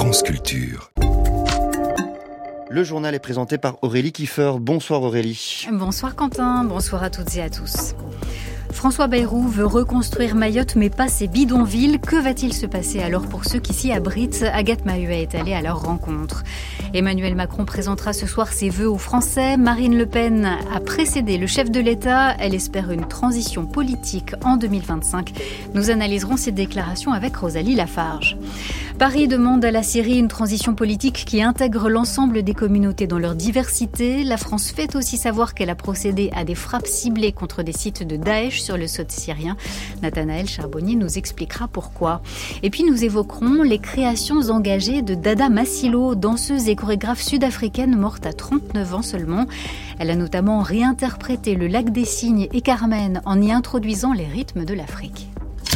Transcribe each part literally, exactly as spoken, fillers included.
France Culture. Le journal est présenté par Aurélie Kiefer. Bonsoir Aurélie. Bonsoir Quentin, bonsoir à toutes et à tous. François Bayrou veut reconstruire Mayotte, mais pas ses bidonvilles. Que va-t-il se passer alors pour ceux qui s'y abritent ? Agathe Mahuet est allée à leur rencontre. Emmanuel Macron présentera ce soir ses vœux aux Français. Marine Le Pen a précédé le chef de l'État. Elle espère une transition politique en deux mille vingt-cinq. Nous analyserons ces déclarations avec Rosalie Lafarge. Paris demande à la Syrie une transition politique qui intègre l'ensemble des communautés dans leur diversité. La France fait aussi savoir qu'elle a procédé à des frappes ciblées contre des sites de Daesh sur le sol syrien. Nathanaël Charbonnier nous expliquera pourquoi. Et puis nous évoquerons les créations engagées de Dada Masilo, danseuse et chorégraphe sud-africaine morte à trente-neuf ans seulement. Elle a notamment réinterprété le Lac des Cygnes et Carmen en y introduisant les rythmes de l'Afrique.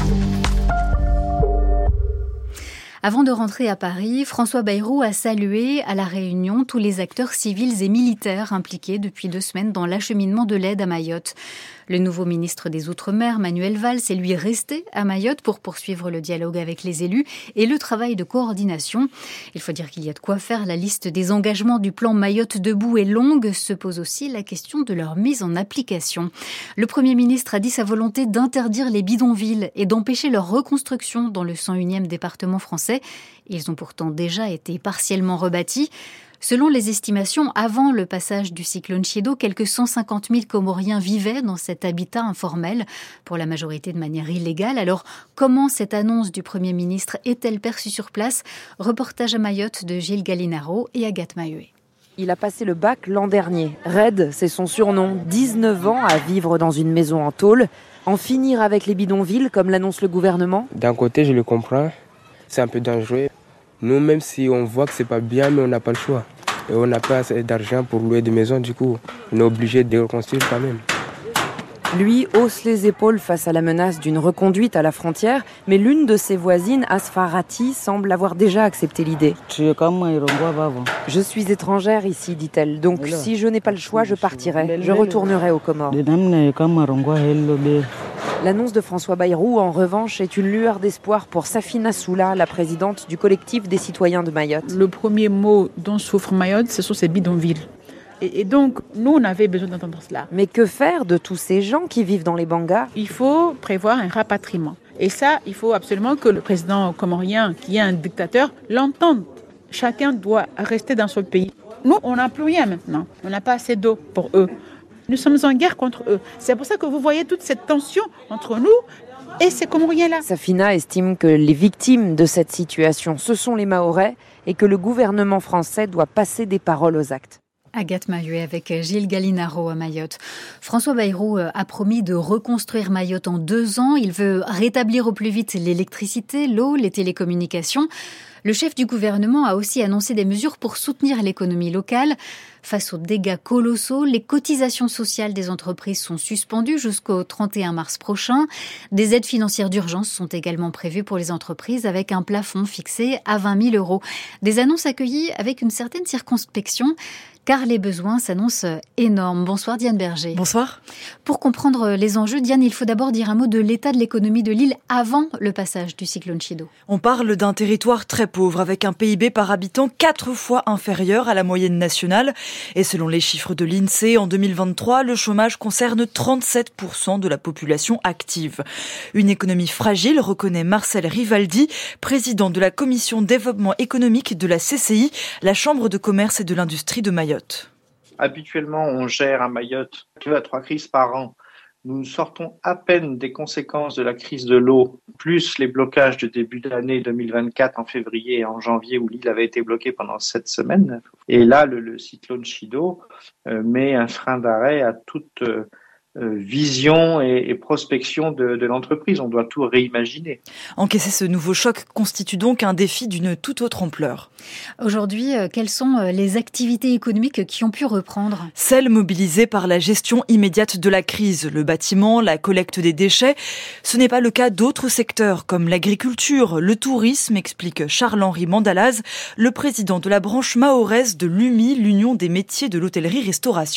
Avant de rentrer à Paris, François Bayrou a salué à La Réunion tous les acteurs civils et militaires impliqués depuis deux semaines dans l'acheminement de l'aide à Mayotte. Le nouveau ministre des Outre-mer, Manuel Valls, est lui resté à Mayotte pour poursuivre le dialogue avec les élus et le travail de coordination. Il faut dire qu'il y a de quoi faire. La liste des engagements du plan Mayotte debout est longue. Se pose aussi la question de leur mise en application. Le Premier ministre a dit sa volonté d'interdire les bidonvilles et d'empêcher leur reconstruction dans le cent unième département français. Ils ont pourtant déjà été partiellement rebâtis. Selon les estimations, avant le passage du cyclone Chido, quelques cent cinquante mille Comoriens vivaient dans cet habitat informel, pour la majorité de manière illégale. Alors, comment cette annonce du Premier ministre est-elle perçue sur place ? Reportage à Mayotte de Gilles Gallinaro et Agathe Mahuet. Il a passé le bac l'an dernier. Red, c'est son surnom. dix-neuf ans à vivre dans une maison en tôle. En finir avec les bidonvilles, comme l'annonce le gouvernement ? D'un côté, je le comprends. C'est un peu dangereux. Nous, même si on voit que c'est pas bien, mais on n'a pas le choix. Et on n'a pas assez d'argent pour louer des maisons, du coup, on est obligé de reconstruire quand même. Lui hausse les épaules face à la menace d'une reconduite à la frontière, mais l'une de ses voisines, Asfarati, semble avoir déjà accepté l'idée. Je suis étrangère ici, dit-elle, donc si je n'ai pas le choix, je partirai. Je retournerai aux Comores. L'annonce de François Bayrou, en revanche, est une lueur d'espoir pour Safina Soula, la présidente du collectif des citoyens de Mayotte. Le premier mot dont souffre Mayotte, ce sont ces bidonvilles. Et, et donc, nous, on avait besoin d'entendre cela. Mais que faire de tous ces gens qui vivent dans les bangas ? Il faut prévoir un rapatriement. Et ça, il faut absolument que le président comorien, qui est un dictateur, l'entende. Chacun doit rester dans son pays. Nous, on n'a plus rien maintenant. On n'a pas assez d'eau pour eux. Nous sommes en guerre contre eux. C'est pour ça que vous voyez toute cette tension entre nous et ces Comoriens-là. Safina estime que les victimes de cette situation, ce sont les Mahorais et que le gouvernement français doit passer des paroles aux actes. Agathe Mahuet avec Gilles Gallinaro à Mayotte. François Bayrou a promis de reconstruire Mayotte en deux ans. Il veut rétablir au plus vite l'électricité, l'eau, les télécommunications. Le chef du gouvernement a aussi annoncé des mesures pour soutenir l'économie locale. Face aux dégâts colossaux, les cotisations sociales des entreprises sont suspendues jusqu'au trente et un mars prochain. Des aides financières d'urgence sont également prévues pour les entreprises avec un plafond fixé à vingt mille euros. Des annonces accueillies avec une certaine circonspection, car les besoins s'annoncent énormes. Bonsoir Diane Berger. Bonsoir. Pour comprendre les enjeux, Diane, il faut d'abord dire un mot de l'état de l'économie de l'île avant le passage du cyclone Chido. On parle d'un territoire très pauvre, avec un P I B par habitant quatre fois inférieur à la moyenne nationale. Et selon les chiffres de l'INSEE, en deux mille vingt-trois, le chômage concerne trente-sept pour cent de la population active. Une économie fragile, reconnaît Marcel Rivaldi, président de la commission développement économique de la C C I, la Chambre de commerce et de l'industrie de Mayotte. Habituellement, on gère à Mayotte deux à trois crises par an. Nous sortons à peine des conséquences de la crise de l'eau, plus les blocages de début d'année deux mille vingt-quatre en février et en janvier où l'île avait été bloquée pendant sept semaines. Et là, le, le cyclone Chido euh, met un frein d'arrêt à toute euh, Euh, vision et, et prospection de, de l'entreprise. On doit tout réimaginer. Encaisser ce nouveau choc constitue donc un défi d'une toute autre ampleur. Aujourd'hui, euh, quelles sont les activités économiques qui ont pu reprendre ? Celles mobilisées par la gestion immédiate de la crise, le bâtiment, la collecte des déchets. Ce n'est pas le cas d'autres secteurs comme l'agriculture, le tourisme, explique Charles-Henri Mandalaz, le président de la branche mahoraise de l'U M I, l'Union des métiers de l'hôtellerie-restauration.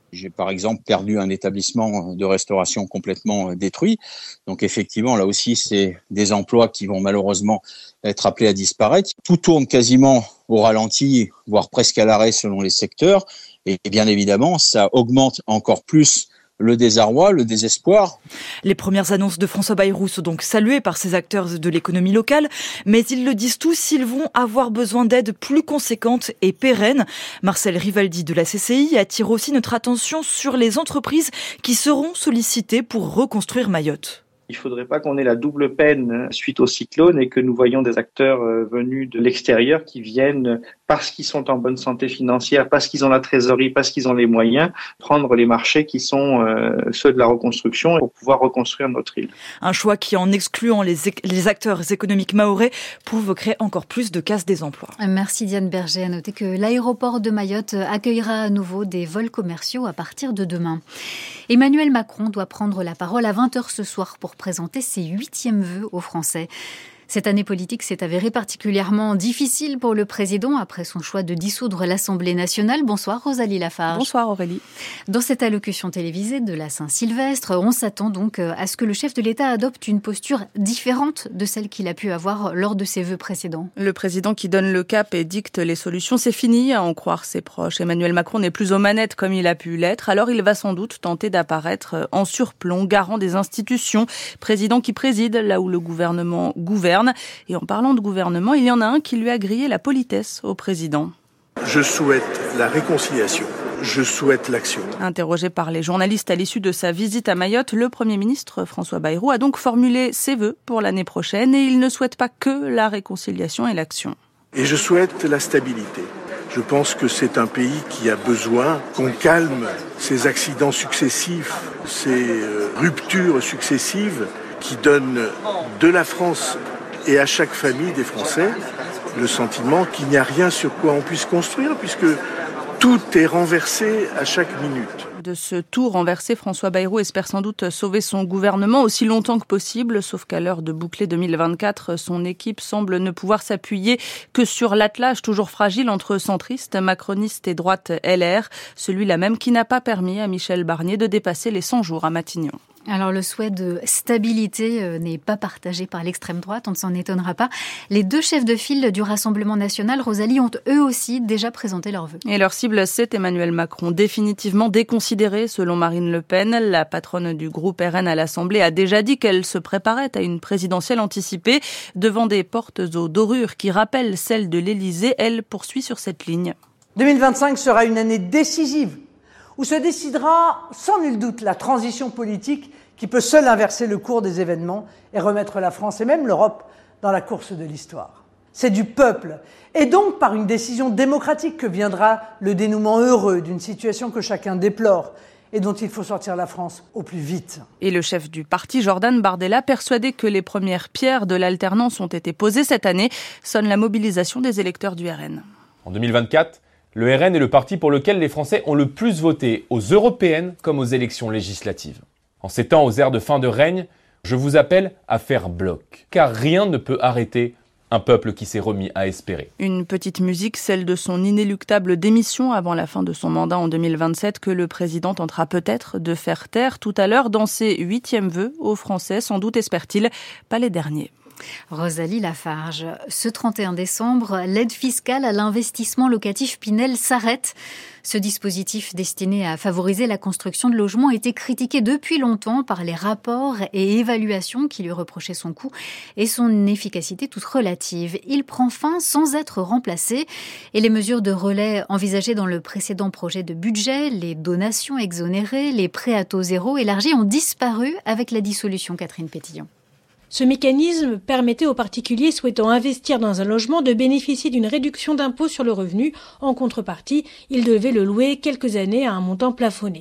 J'ai par exemple perdu un établissement de restauration complètement détruit. Donc effectivement, là aussi, c'est des emplois qui vont malheureusement être appelés à disparaître. Tout tourne quasiment au ralenti, voire presque à l'arrêt selon les secteurs. Et bien évidemment, ça augmente encore plus le désarroi, le désespoir. Les premières annonces de François Bayrou sont donc saluées par ces acteurs de l'économie locale, mais ils le disent tous, ils vont avoir besoin d'aides plus conséquentes et pérennes. Marcel Rivaldi de la C C I attire aussi notre attention sur les entreprises qui seront sollicitées pour reconstruire Mayotte. Il ne faudrait pas qu'on ait la double peine suite au cyclone et que nous voyons des acteurs venus de l'extérieur qui viennent, parce qu'ils sont en bonne santé financière, parce qu'ils ont la trésorerie, parce qu'ils ont les moyens, prendre les marchés qui sont euh, ceux de la reconstruction pour pouvoir reconstruire notre île. Un choix qui, en excluant les, les acteurs économiques mahorais, provoquerait encore plus de casse des emplois. Merci Diane Berger. À noter que l'aéroport de Mayotte accueillera à nouveau des vols commerciaux à partir de demain. Emmanuel Macron doit prendre la parole à vingt heures ce soir pour présenter ses huitièmes vœux aux Français. Cette année politique s'est avérée particulièrement difficile pour le président après son choix de dissoudre l'Assemblée nationale. Bonsoir Rosalie Lafarge. Bonsoir Aurélie. Dans cette allocution télévisée de la Saint-Sylvestre, on s'attend donc à ce que le chef de l'État adopte une posture différente de celle qu'il a pu avoir lors de ses vœux précédents. Le président qui donne le cap et dicte les solutions, c'est fini, à en croire ses proches. Emmanuel Macron n'est plus aux manettes comme il a pu l'être, alors il va sans doute tenter d'apparaître en surplomb, garant des institutions, président qui préside là où le gouvernement gouverne. Et en parlant de gouvernement, il y en a un qui lui a grillé la politesse au président. Je souhaite la réconciliation. Je souhaite l'action. Interrogé par les journalistes à l'issue de sa visite à Mayotte, le Premier ministre François Bayrou a donc formulé ses vœux pour l'année prochaine et il ne souhaite pas que la réconciliation et l'action. Et je souhaite la stabilité. Je pense que c'est un pays qui a besoin qu'on calme ces accidents successifs, ces ruptures successives qui donnent de la France et à chaque famille des Français le sentiment qu'il n'y a rien sur quoi on puisse construire, puisque tout est renversé à chaque minute. De ce tout renversé, François Bayrou espère sans doute sauver son gouvernement aussi longtemps que possible, sauf qu'à l'heure de boucler deux mille vingt-quatre, son équipe semble ne pouvoir s'appuyer que sur l'attelage toujours fragile entre centristes, macronistes et droite L R, celui-là même qui n'a pas permis à Michel Barnier de dépasser les cent jours à Matignon. Alors le souhait de stabilité n'est pas partagé par l'extrême droite, on ne s'en étonnera pas. Les deux chefs de file du Rassemblement national, Rosalie, ont eux aussi déjà présenté leurs vœux. Et leur cible, c'est Emmanuel Macron, définitivement déconsidéré selon Marine Le Pen. La patronne du groupe R N à l'Assemblée a déjà dit qu'elle se préparait à une présidentielle anticipée. Devant des portes aux dorures qui rappellent celles de l'Élysée, elle poursuit sur cette ligne. deux mille vingt-cinq sera une année décisive, où se décidera sans nul doute la transition politique qui peut seule inverser le cours des événements et remettre la France et même l'Europe dans la course de l'histoire. C'est du peuple, et donc par une décision démocratique que viendra le dénouement heureux d'une situation que chacun déplore et dont il faut sortir la France au plus vite. Et le chef du parti, Jordan Bardella, persuadé que les premières pierres de l'alternance ont été posées cette année, sonne la mobilisation des électeurs du R N. En deux mille vingt-quatre, le R N est le parti pour lequel les Français ont le plus voté, aux européennes comme aux élections législatives. En ces temps aux airs de fin de règne, je vous appelle à faire bloc, car rien ne peut arrêter un peuple qui s'est remis à espérer. Une petite musique, celle de son inéluctable démission avant la fin de son mandat en deux mille vingt-sept, que le président tentera peut-être de faire taire tout à l'heure dans ses huitièmes vœux aux Français, sans doute espère-t-il, pas les derniers. Rosalie Lafarge, ce trente et un décembre, l'aide fiscale à l'investissement locatif Pinel s'arrête. Ce dispositif destiné à favoriser la construction de logements était critiqué depuis longtemps par les rapports et évaluations qui lui reprochaient son coût et son efficacité toute relative. Il prend fin sans être remplacé et les mesures de relais envisagées dans le précédent projet de budget, les donations exonérées, les prêts à taux zéro élargis ont disparu avec la dissolution. Catherine Pétillon. Ce mécanisme permettait aux particuliers souhaitant investir dans un logement de bénéficier d'une réduction d'impôt sur le revenu. En contrepartie, ils devaient le louer quelques années à un montant plafonné.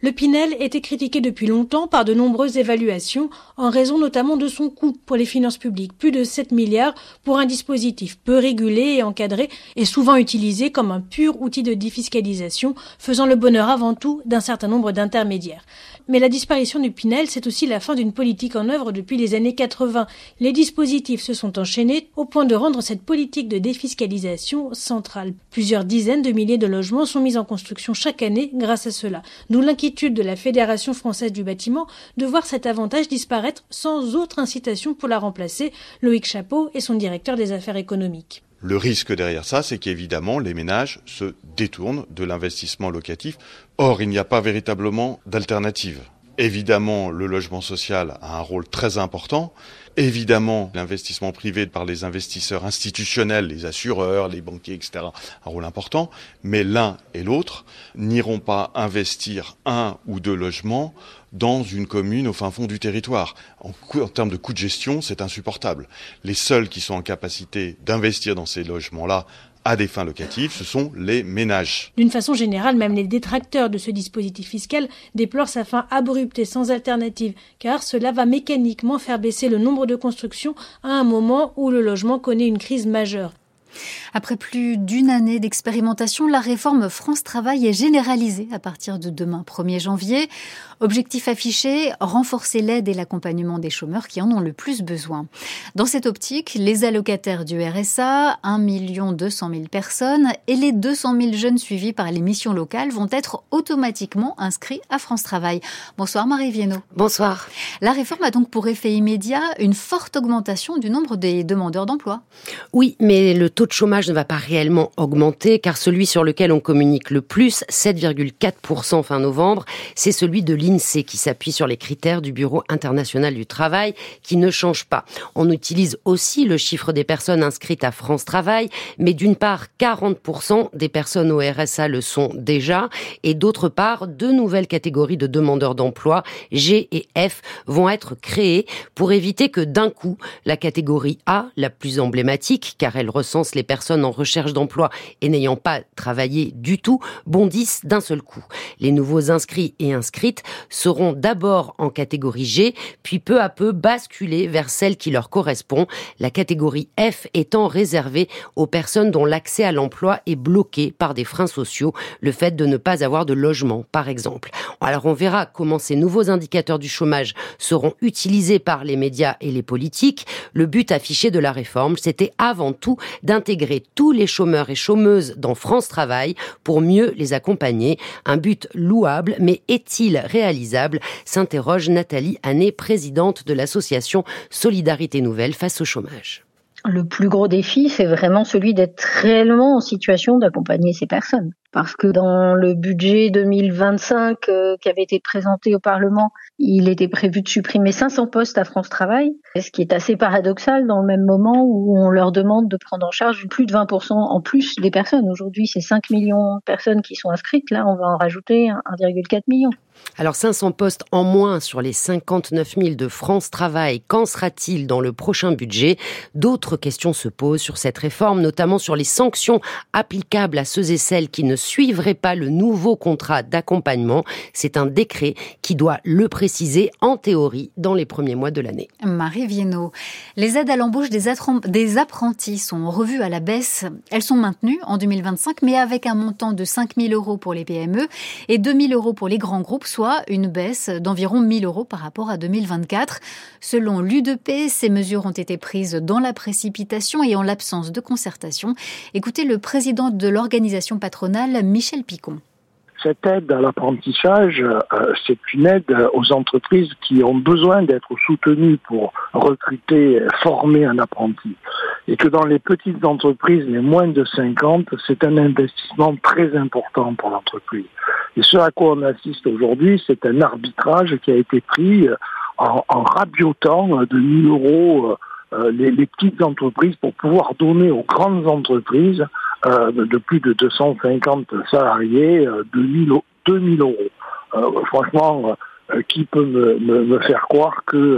Le Pinel était critiqué depuis longtemps par de nombreuses évaluations, en raison notamment de son coût pour les finances publiques. Plus de sept milliards pour un dispositif peu régulé et encadré et souvent utilisé comme un pur outil de défiscalisation, faisant le bonheur avant tout d'un certain nombre d'intermédiaires. Mais la disparition du Pinel, c'est aussi la fin d'une politique en œuvre depuis les années quatre-vingts. Les dispositifs se sont enchaînés au point de rendre cette politique de défiscalisation centrale. Plusieurs dizaines de milliers de logements sont mis en construction chaque année grâce à cela. D'où l'inquiétude de la Fédération française du bâtiment de voir cet avantage disparaître sans autre incitation pour la remplacer. Loïc Chapeau est son directeur des affaires économiques. Le risque derrière ça, c'est qu'évidemment, les ménages se détournent de l'investissement locatif. Or, il n'y a pas véritablement d'alternative. Évidemment, le logement social a un rôle très important. Évidemment, l'investissement privé par les investisseurs institutionnels, les assureurs, les banquiers, et cetera, a un rôle important. Mais l'un et l'autre n'iront pas investir un ou deux logements dans une commune au fin fond du territoire. En, en termes de coût de gestion, c'est insupportable. Les seuls qui sont en capacité d'investir dans ces logements-là à des fins locatives, ce sont les ménages. D'une façon générale, même les détracteurs de ce dispositif fiscal déplorent sa fin abrupte et sans alternative, car cela va mécaniquement faire baisser le nombre de constructions à un moment où le logement connaît une crise majeure. Après plus d'une année d'expérimentation, la réforme France Travail est généralisée à partir de demain, premier janvier. Objectif affiché, renforcer l'aide et l'accompagnement des chômeurs qui en ont le plus besoin. Dans cette optique, les allocataires du R S A, un million deux cent mille personnes, et les deux cent mille jeunes suivis par les missions locales vont être automatiquement inscrits à France Travail. Bonsoir Marie Viennot. Bonsoir. La réforme a donc pour effet immédiat une forte augmentation du nombre des demandeurs d'emploi. Oui, mais le taux de chômage ne va pas réellement augmenter, car celui sur lequel on communique le plus, sept virgule quatre pour cent fin novembre, c'est celui de l'INSEE qui s'appuie sur les critères du Bureau international du travail qui ne change pas. On utilise aussi le chiffre des personnes inscrites à France Travail, mais d'une part, quarante pour cent des personnes au R S A le sont déjà, et d'autre part, deux nouvelles catégories de demandeurs d'emploi, G et F, vont être créées pour éviter que d'un coup, la catégorie A, la plus emblématique, car elle recense les personnes en recherche d'emploi et n'ayant pas travaillé du tout, bondissent d'un seul coup. Les nouveaux inscrits et inscrites seront d'abord en catégorie G, puis peu à peu basculés vers celle qui leur correspond, la catégorie F étant réservée aux personnes dont l'accès à l'emploi est bloqué par des freins sociaux, le fait de ne pas avoir de logement, par exemple. Alors on verra comment ces nouveaux indicateurs du chômage seront utilisés par les médias et les politiques. Le but affiché de la réforme, c'était avant tout d'intégrer tous les chômeurs et chômeuses dans France Travail pour mieux les accompagner. Un but louable, mais est-il réalisable ? S'interroge Nathalie Hannet, présidente de l'association Solidarité Nouvelle face au chômage. Le plus gros défi, c'est vraiment celui d'être réellement en situation d'accompagner ces personnes. Parce que dans le budget deux mille vingt-cinq euh, qui avait été présenté au Parlement, il était prévu de supprimer cinq cents postes à France Travail, ce qui est assez paradoxal dans le même moment où on leur demande de prendre en charge plus de vingt pour cent en plus des personnes. Aujourd'hui, c'est cinq millions de personnes qui sont inscrites. Là, on va en rajouter un virgule quatre million. Alors cinq cents postes en moins sur les cinquante-neuf mille de France Travail, qu'en sera-t-il dans le prochain budget ? D'autres questions se posent sur cette réforme, notamment sur les sanctions applicables à ceux et celles qui ne suivraient pas le nouveau contrat d'accompagnement. C'est un décret qui doit le préciser en théorie dans les premiers mois de l'année. Marie Viennot, les aides à l'embauche des, attr- des apprentis sont revues à la baisse. Elles sont maintenues en deux mille vingt-cinq, mais avec un montant de cinq mille euros pour les P M E et deux mille euros pour les grands groupes, soit une baisse d'environ mille euros par rapport à deux mille vingt-quatre. Selon l'U D P, ces mesures ont été prises dans la précipitation et en l'absence de concertation. Écoutez le président de l'organisation patronale, Michel Picon. Cette aide à l'apprentissage, euh, c'est une aide aux entreprises qui ont besoin d'être soutenues pour recruter, former un apprenti. Et que dans les petites entreprises, les moins de cinquante, c'est un investissement très important pour l'entreprise. Et ce à quoi on assiste aujourd'hui, c'est un arbitrage qui a été pris en, en rabiotant de mille euros euh, les, les petites entreprises pour pouvoir donner aux grandes entreprises euh, de plus de deux cent cinquante salariés euh, deux mille euros. Euh, franchement, euh, qui peut me, me, me faire croire que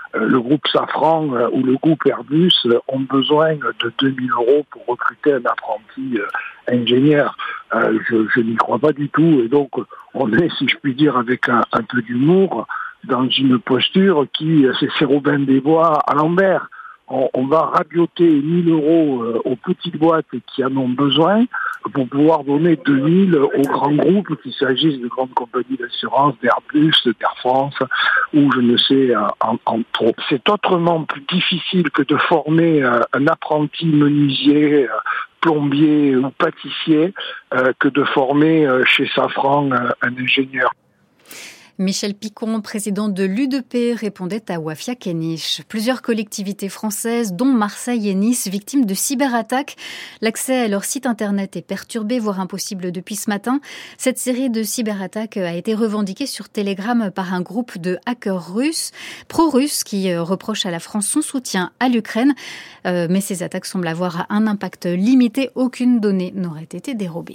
le groupe Safran ou le groupe Airbus ont besoin de deux mille euros pour recruter un apprenti ingénieur. Je, je n'y crois pas du tout. Et donc, on est, si je puis dire, avec un, un peu d'humour, dans une posture qui, c'est Robin des Bois à l'envers. On, on va rabioter mille euros aux petites boîtes qui en ont besoin pour pouvoir donner deux mille aux grands groupes, qu'il s'agisse de grandes compagnies d'assurance, d'Airbus, d'Air France, ou je ne sais, en, en trop. C'est autrement plus difficile que de former un apprenti menuisier, plombier ou pâtissier euh, que de former euh, chez Safran euh, un ingénieur. Michel Picon, président de l'U D P, répondait à Wafia Kenich. Plusieurs collectivités françaises, dont Marseille et Nice, victimes de cyberattaques. L'accès à leur site internet est perturbé, voire impossible depuis ce matin. Cette série de cyberattaques a été revendiquée sur Telegram par un groupe de hackers russes, pro-russes, qui reprochent à la France son soutien à l'Ukraine. Euh, mais ces attaques semblent avoir un impact limité. Aucune donnée n'aurait été dérobée.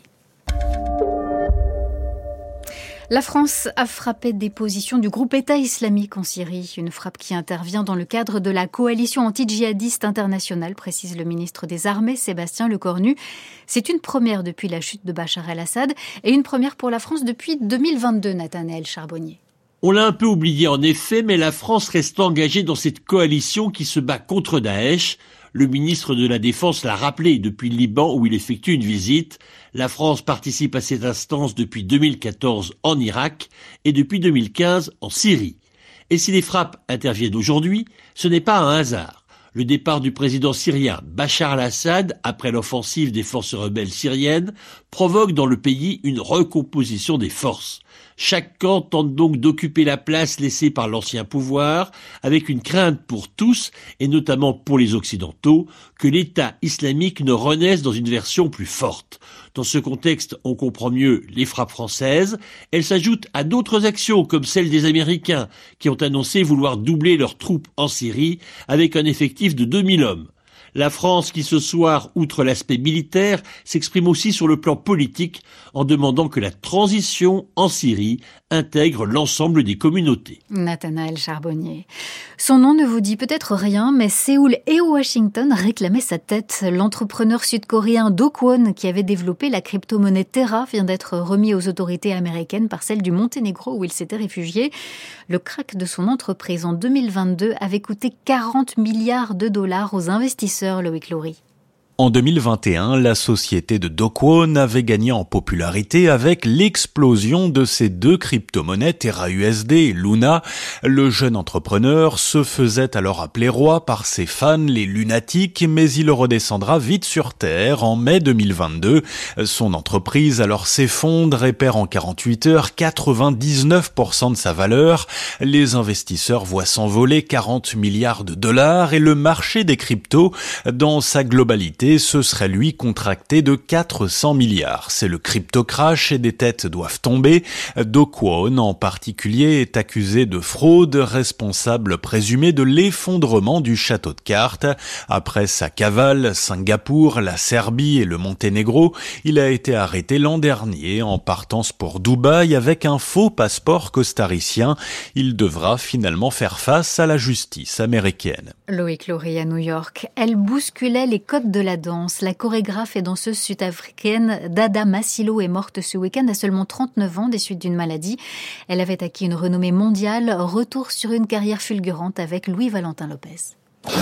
La France a frappé des positions du groupe État islamique en Syrie. Une frappe qui intervient dans le cadre de la coalition anti-djihadiste internationale, précise le ministre des Armées, Sébastien Lecornu. C'est une première depuis la chute de Bachar el-Assad et une première pour la France depuis deux mille vingt-deux, Nathanaël Charbonnier. On l'a un peu oublié en effet, mais la France reste engagée dans cette coalition qui se bat contre Daesh. Le ministre de la Défense l'a rappelé depuis le Liban où il effectue une visite. La France participe à cette instance depuis deux mille quatorze en Irak et depuis deux mille quinze en Syrie. Et si les frappes interviennent aujourd'hui, ce n'est pas un hasard. Le départ du président syrien Bachar el-Assad, après l'offensive des forces rebelles syriennes, provoque dans le pays une recomposition des forces. Chaque camp tente donc d'occuper la place laissée par l'ancien pouvoir, avec une crainte pour tous, et notamment pour les Occidentaux, que l'État islamique ne renaisse dans une version plus forte. Dans ce contexte, on comprend mieux les frappes françaises. Elles s'ajoutent à d'autres actions, comme celle des Américains, qui ont annoncé vouloir doubler leurs troupes en Syrie, avec un effectif de deux mille hommes. La France qui ce soir, outre l'aspect militaire, s'exprime aussi sur le plan politique en demandant que la transition en Syrie intègre l'ensemble des communautés. Nathanaël Charbonnier. Son nom ne vous dit peut-être rien, mais Séoul et Washington réclamaient sa tête. L'entrepreneur sud-coréen Do Kwon, qui avait développé la crypto-monnaie Terra, vient d'être remis aux autorités américaines par celle du Monténégro où il s'était réfugié. Le krach de son entreprise en deux mille vingt-deux avait coûté quarante milliards de dollars aux investisseurs, Loïc Loury. En deux mille vingt et un, la société de Do Kwon avait gagné en popularité avec l'explosion de ses deux crypto-monnaies Terra U S D et Luna. Le jeune entrepreneur se faisait alors appeler roi par ses fans, les lunatiques, mais il redescendra vite sur terre en mai deux mille vingt-deux. Son entreprise alors s'effondre et perd en quarante-huit heures quatre-vingt-dix-neuf pour cent de sa valeur. Les investisseurs voient s'envoler quarante milliards de dollars et le marché des cryptos, dans sa globalité, ce serait lui contracté de quatre cents milliards. C'est le crypto-crash et des têtes doivent tomber. Do Kwon en particulier est accusé de fraude, responsable présumé de l'effondrement du château de cartes. Après sa cavale, Singapour, la Serbie et le Monténégro, il a été arrêté l'an dernier en partance pour Dubaï avec un faux passeport costaricien. Il devra finalement faire face à la justice américaine. Loïc Loury à New York. Elle bousculait les codes de la danse. La chorégraphe et danseuse sud-africaine Dada Masilo est morte ce week-end à seulement trente-neuf ans des suites d'une maladie. Elle avait acquis une renommée mondiale. Retour sur une carrière fulgurante avec Louis-Valentin Lopez.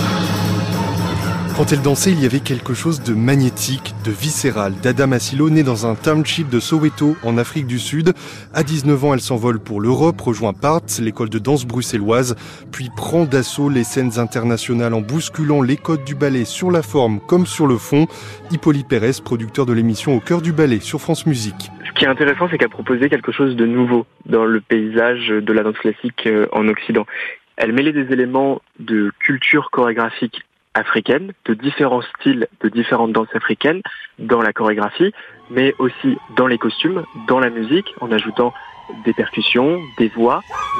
Quand elle dansait, il y avait quelque chose de magnétique, de viscéral. Dada Masilo, née dans un township de Soweto, en Afrique du Sud. À dix-neuf ans, elle s'envole pour l'Europe, rejoint P A R T, l'école de danse bruxelloise, puis prend d'assaut les scènes internationales en bousculant les codes du ballet sur la forme comme sur le fond. Hippolyte Pérez, producteur de l'émission Au cœur du ballet sur France Musique. Ce qui est intéressant, c'est qu'elle proposait quelque chose de nouveau dans le paysage de la danse classique en Occident. Elle mêlait des éléments de culture chorégraphique africaine, de différents styles, de différentes danses africaines dans la chorégraphie, mais aussi dans les costumes, dans la musique, en ajoutant des percussions, des voix.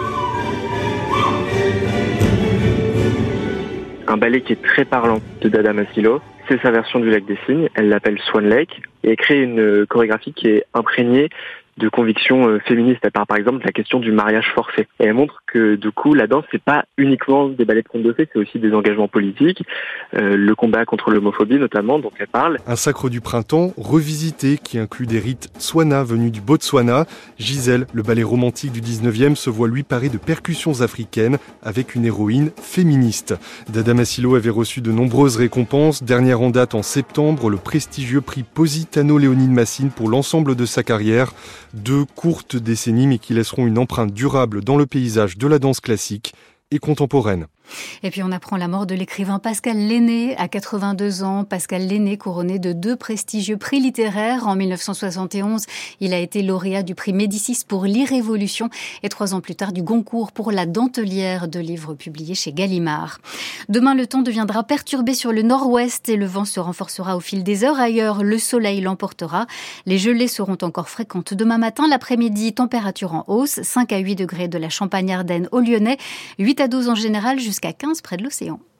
Un ballet qui est très parlant de Dada Masilo, c'est sa version du Lac des Cygnes, elle l'appelle Swan Lake, et elle crée une chorégraphie qui est imprégnée de convictions féministes. Elle parle par exemple de la question du mariage forcé. Et elle montre que du coup, la danse, c'est pas uniquement des ballets de contes de fées, c'est aussi des engagements politiques, euh, le combat contre l'homophobie notamment, dont elle parle. Un sacre du printemps revisité qui inclut des rites Tswana venus du Botswana. Gisèle, le ballet romantique du dix-neuvième, se voit lui paré de percussions africaines avec une héroïne féministe. Dada Masilo avait reçu de nombreuses récompenses. Dernière en date en septembre, le prestigieux prix Positano-Léonide Massine pour l'ensemble de sa carrière. Deux courtes décennies mais qui laisseront une empreinte durable dans le paysage de la danse classique et contemporaine. Et puis on apprend la mort de l'écrivain Pascal Lenné à quatre-vingt-deux ans. Pascal Lenné, couronné de deux prestigieux prix littéraires. En mille neuf cent soixante et onze, il a été lauréat du prix Médicis pour l'Irrévolution et trois ans plus tard du Goncourt pour La Dentelière, deux livres publiés chez Gallimard. Demain, le temps deviendra perturbé sur le nord-ouest et le vent se renforcera au fil des heures. Ailleurs, le soleil l'emportera. Les gelées seront encore fréquentes demain matin. L'après-midi, température en hausse, cinq à huit degrés de la Champagne-Ardenne au Lyonnais, huit à douze en général, jusqu'à quinze près de l'océan.